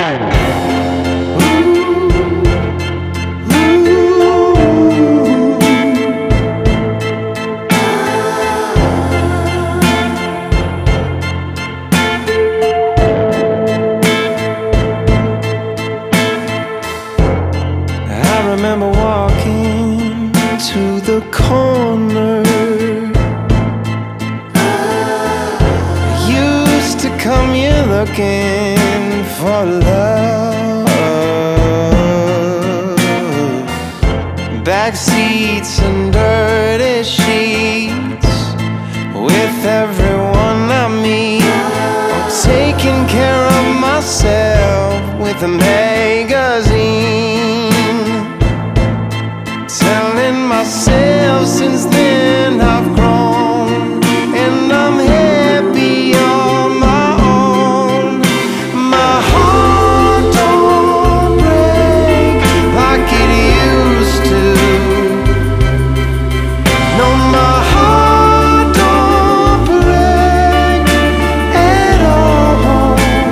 I remember walking to the corner. Used to come here looking for love. Back seats and dirty sheets with everyone I meet. I'm taking care of myself with a magazine. Telling myself since then I've grown, and I'm happy on my own. My heart don't break like it used to. No, my heart don't break at all.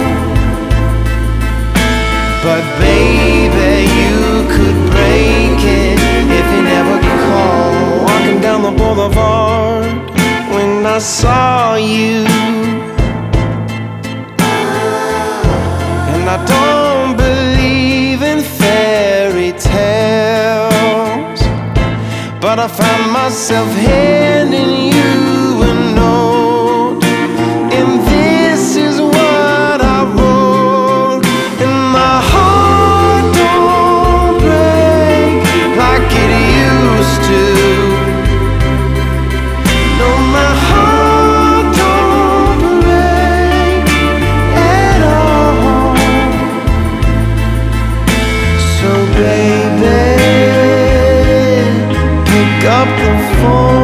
But baby, you could break it if you never call. Walking down the boulevard when I saw you, and I don't believe in fairy tales, but I found myself handing you a note, and this is what I wrote. And my heart don't break like it used to. No, my heart don't break at all. So baby, pick up the phone.